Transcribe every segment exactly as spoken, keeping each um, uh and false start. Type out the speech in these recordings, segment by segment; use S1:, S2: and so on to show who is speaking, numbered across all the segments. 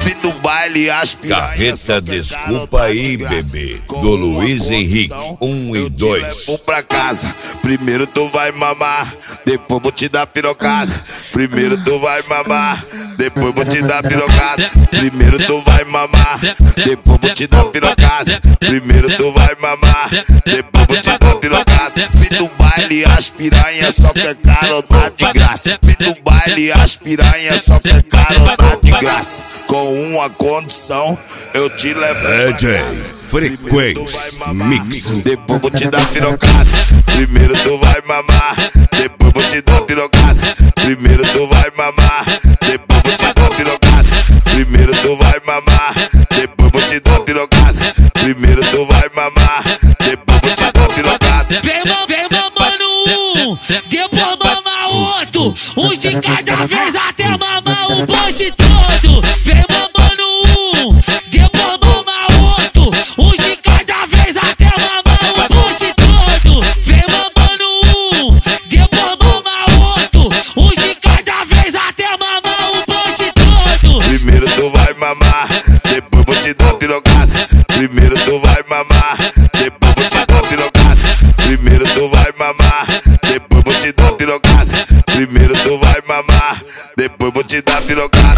S1: Fim do baile, as piranhas.
S2: Carreta, desculpa aí, bebê. Do Luiz Henrique, um e dois.
S1: Vou pra casa, primeiro tu vai mamar, depois vou te dar pirocada. Primeiro tu vai mamar, depois vou te dar pirocada. Primeiro tu vai mamar, depois vou te dar pirocada. Primeiro tu vai mamar, depois vou te dar pirocada. Fim do baile, as piranhas só quer carona de graça. Fim do baile, as piranhas só quer carona de graça. Com uma condição, eu te levo pra
S2: D J
S1: casa.
S2: Frequência Mix.
S1: Depois vou te dar pirocada. Primeiro tu vai mamar, depois vou te dar pirocada. Primeiro tu vai mamar, depois vou te dar pirocada. Primeiro tu vai mamar, depois vou te dar pirocada. Primeiro tu vai mamar, depois vou te dar pirocada.
S3: Vem, vem mamando um, depois mama outro. Um de cada vez até mamar o bonde todo. Vem mamando um, depois mama outro. Um de cada vez até mamar o bonde todo. Vem mamando um, depois mama outro. Um de cada vez até mamar o bonde todo.
S1: Primeiro tu vai mamar, depois vou te dar pirocada. Primeiro tu vai mamar, depois vou te dar pirocada. Primeiro tu vai mamar, depois vou te dar pirocada. Primeiro tu vai mamar, depois vou te dar pirocada.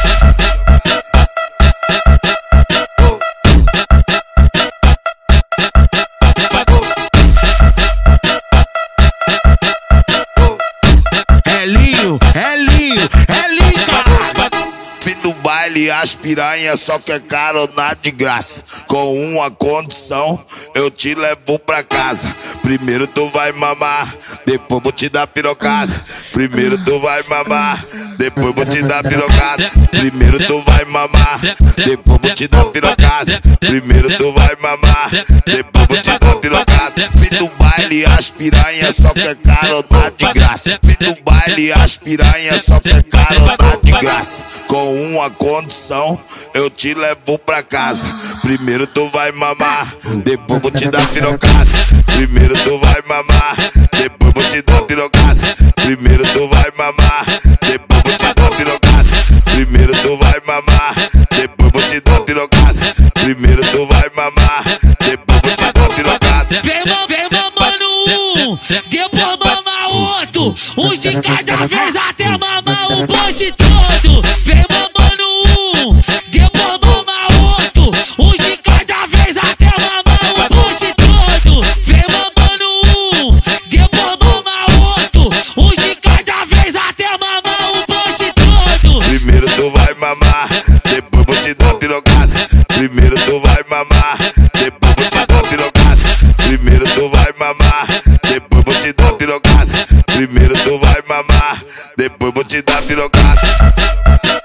S3: É linho, é linho, é linho, caralho.
S1: Fim do baile, as piranhas só quer carona de graça. Com uma condição, eu te levo pra casa. Primeiro tu vai mamar, depois vou te dar pirocada. Primeiro tu vai mamar, depois vou te dar pirocada. Primeiro tu vai mamar, depois vou te dar pirocada. Primeiro tu vai mamar, depois vou te dar pirocada. Fim do baile, as piranhas só quer carona de graça. Fim do baile, as piranhas só quer carona de graça. Com uma condição, eu te levo pra casa. Primeiro tu vai mamar, depois vou te dar pirocada. Primeiro tu vai mamar, depois vou te dar pirocada. Primeiro tu vai mamar, depois vou te dar pirocada. Primeiro tu vai mamar, depois vou te dar pirocada. Primeiro tu vai mamar, depois vou te dar pirocada.
S3: Vem, vem mamando um, depois mama outro. Um de cada vez até mamar o bonde todo. Vem mamando um, depois mama outro. Um de cada vez até mamar o bonde todo. Vem mamando um, depois mama outro. Um de cada vez até mamar o bonde todo.
S1: Primeiro tu vai mamar, depois vou te dar pirocada. Primeiro tu vai mamar, depois vou te dar pirocada. Primeiro tu vai mamar, depois vou te dar pirocada. Primeiro tu vai mamar, depois vou te dar pirocada.